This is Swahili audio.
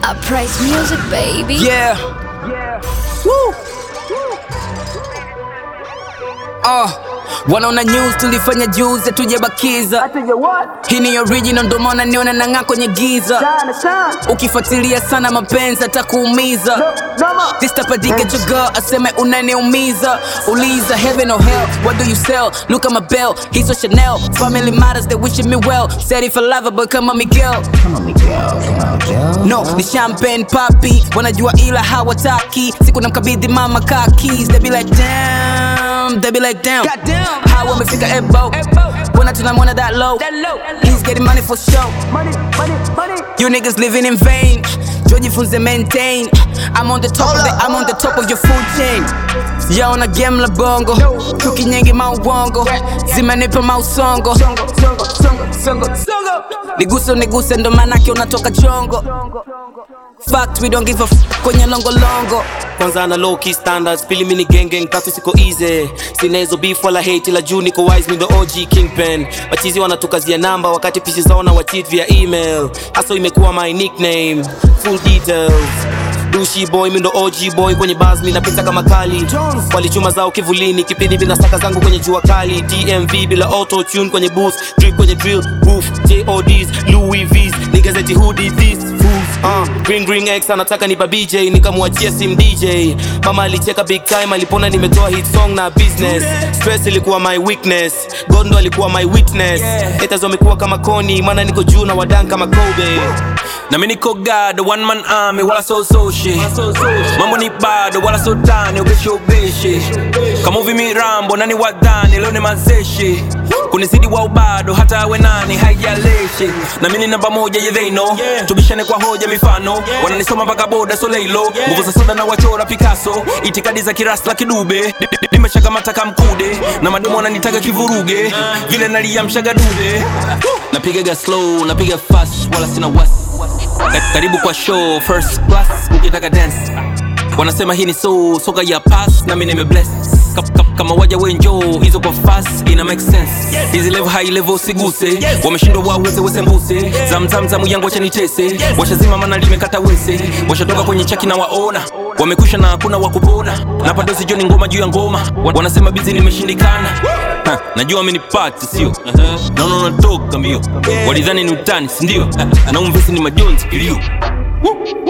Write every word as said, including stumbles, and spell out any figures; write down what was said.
Uprise music, baby. Yeah. Yeah. Woo. Uh, wanaona news tulifanya juzi tujebakiza. Atuja what? Hii ni original ndo maana niona nang'aa kwenye giza. Sana sana. Ukifuatilia sana mapenzi atakuumiza. No, no more. This type of dick at your girl, aseme unaniumiza. Uliza heaven or hell, what do you sell? Look at my belt, he's so Chanel. Family matters, they wishing me well. Said if I love her, but come on Miguel. Come on Miguel, come on Miguel. No, ni champagne papi, wanajua ila hawataki. Siku namkabidhi mama car keys, they be like damn, they be like damn. Goddamn. How wamefika ebo, when I tunamwona that low. He's getting money for show. Money, money, money. You niggas living in vain. Joji funze maintain. I'm on the top of the, I'm on the top of your food chain. Yaona game la bongo, chuki nyingi mauongo, zimenipa mausongo. Songo, songo, songo, songo, songo. Niguse niguse ndo manake unatoka chongo. Fact we don't give a f kwenye longo longo. Kwanza na low key standards, pili mini gang gang, tatu siko easy. Sina hizo beef wala hate, ila juu niko wise, mi the O G kingpin. Machizi wanatukazia namba wakati pishi zao na wacheat via email. Aso imekuwa my nickname, full details. Dushi boy, mi ndo O G boy, kwenye buzz mi napita kama kali. Walichuma zao kivulini, kipindi mina saka zangu kwenye jua kali. D M V bila auto tune kwenye booth, drip kwenye drill, roof, J O Ds, Louis V's, niggas eti who did this, fools. Uh, Green Green X anataka nipa B J, nikamuachia sim D J. Mama alicheka big time, alipona nimetoa hit song na business. Stress ilikuwa my weakness, Gondo alikuwa my witness. Haters wamekuwa kama Koni, mana niko juu na wadan kama Kobe. Na mimi niko God, one man army, wala so so shit. Mambo ni bado, wala so tani, ubishi ubishi. Kamuvi mirambo, nani wadani, leo ni mazeshi. Kunizidi wa ubado, hata awe nani, haijalishi. Na mimi namba moja, yeah they know. Tubishane kwa hoja mifano, wananisoma mpaka boda so leilo. Nguvu za soda na wachora Picasso, itikadi za kirasla kidube. Nimeshaga mataka mkude, na madomo wananitaka kivuruge. Vile naliamshaga dude. Napiga ga slow, napiga fast, wala sina wasi. Karibu kwa show, first class, ukitaka dance. Wanasema hii ni so, soka ya pass, na mimi nimebless. Kama waja wenjo, hizo kwa fast, ina make sense. Hizi level high level siguse, wameshindwa waweze wese mbuse. Zamzam zamu yangu wacha nitese, washazima mana limekata wese. Washatoka kwenye chaki na waona, wamekusha na hakuna wakupona. Napadosi joni ngoma juu ya ngoma, wanasema busy nimeshindikana. Ha, najua amenipata sio, naona unatoka mbio. Walidhani ni utani sindio, na umvesi ni majonzi kilio.